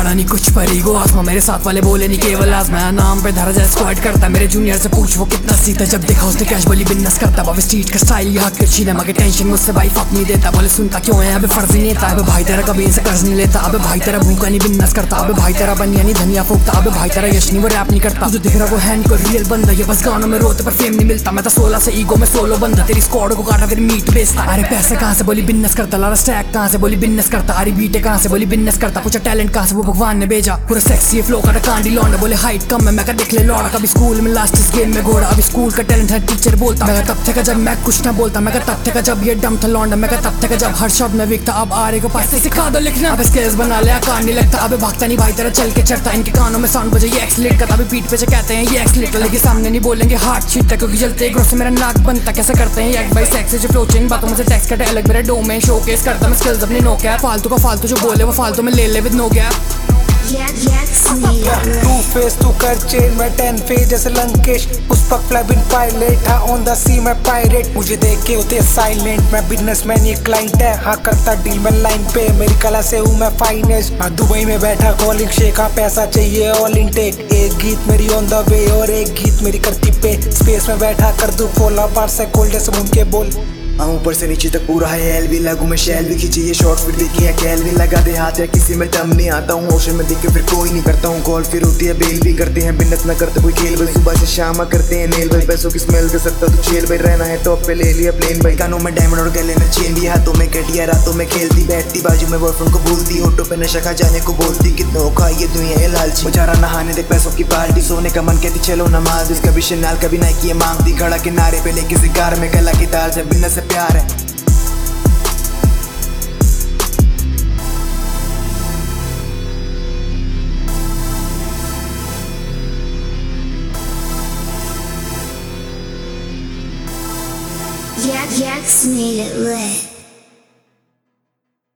पढ़ा नहीं कुछ पर ईगो आसमा मेरे साथ वाले बोले नहीं केवल आजमा नाम पे धरा जाए स्क्वाड करता मेरे जूनियर से पूछ वो कितना सीता जब देखा उसने कैश बोली बिजनेस करता बाबा स्ट्रीट का स्टाइल यहाँ कर छीना मगर टेंशन मुझसे भाई फक नहीं देता बोले सुनता क्यों है अबे फर्जी नहीं था अबे भाई तेरा कभी इनसे कर्ज नहीं लेता अबे भाई तेरा भूखा नहीं बिजनेस करता अबे भाई तेरा बनिया नहीं धनिया फूकता अबे भाई तेरा यश नहीं वो रैप नहीं करता जो दिख रहा वो है नहीं कोई रियल बंदा ये बस गानों में रोते पर फेम नहीं मिलता मैं तो 16 से ईगो में सोलो बंदा तेरी स्क्वाड को काटा फिर मीट बेचता अरे पैसे कहाँ से बोली बिजनेस करता लारा स्टैक कहाँ से बोली बिजनेस करता अरे बीटे कहाँ से बोली बिजनेस करता पूछा टैलेंट कहाँ से वो भगवान ने भेजा पूरा सेक्सी फ्लो का कांडी लौंडा बोले हाइट कम है मैं का देख ले लौड़ा कभी स्कूल में लास्ट इस गेम में घोड़ा अभी स्कूल का टैलेंट है टीचर बोलता मैं तब थे का जब मैं कुछ ना बोलता मैं तब थे का जब ये डम था लौंडा मैं तब थे का जब हर शब्द में विकता अब आ रहे को पास से सिखा दो लिखना अब स्केल्स बना लिया कान नहीं लगता अबे भागता नहीं भाई तेरा चल के चढ़ता इनके कानों में साउंड बजे ये एक्सलेट करता अभी पीठ पे से कहते हैं ये एक्सलेट लेकिन सामने नहीं बोलेंगे हार्ट छीटता क्योंकि जलते ग्रो से मेरा नाक बनता कैसे करते हैं एक बाई सेक्स जो फ्लो चेंज बातों में से टेक्स्ट कटे अलग मेरा डोमेन शोकेस करता मैं स्किल्स अपनी नो क्या फालतू का फालतू जो बोले वो फालतू में ले ले with no gap to face तू कर चेन मैं 10 फेज जैसे लंकेश पुष्पक फ्लैबिन पायलट हाँ ऑन द सी मैं पायरेट मुझे देख के होते साइलेंट मैं बिजनेसमैन ये क्लाइंट है हाँ करता डील मैं लाइन पे मेरी कला से हूँ मैं फाइनेस्ट हाँ दुबई में बैठा कॉलिंग शेख हाँ पैसा चाहिए ऑल इनटेक एक गीत मेरी ऑन द वे और एक गीत मेरी करती पे स्पेस में बैठा कर दूं फॉलो बार से कोल्ड जैसे उनके बोल ऊपर से नीचे तक पूरा है एल भी लागू मैं शैल भी खींची ये शॉर्ट फिर देखी है कैल भी लगा दे हाथ या किसी में दम नहीं आता हूँ ओशन में देखे फिर कोई नहीं करता हूँ कॉल फिर होती है बेल भी करते हैं बिजनेस ना करते कोई खेल भाई सुबह से शाम करते हैं नेल भाई पैसों की स्मेल कर सकता तो चेल भाई रहना है टॉप पे ले लिया प्लेन भाई कानों में डायमंड और गले में चेन भी हाथों में कटिया रातों में खेलती बैठती बाजू में बॉयफ्रेंड को बोलती होटो पे नशा खा जाने को बोलती कितनों का ये दुनिया है लालची मुझारा नहाने देख पैसों की पार्टी सोने का मन कहती चलो नमाज इसका भी शनाल कभी नहीं किए मांगती खड़ा किनारे पे ले किसी कार में कला की तार से बिजनेस से प्यार है Jax made it lit.